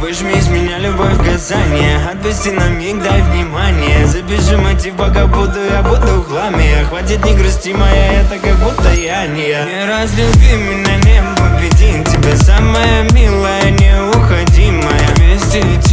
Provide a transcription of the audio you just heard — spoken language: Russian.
Выжми из меня любовь в Казани, отпусти на миг, дай внимание. Запиши мотив, пока я буду в хламе. Хватит, не грусти, моя, это как будто я не я. Не разлюби меня, не победим тебя, самая милая, неуходимая. Вместе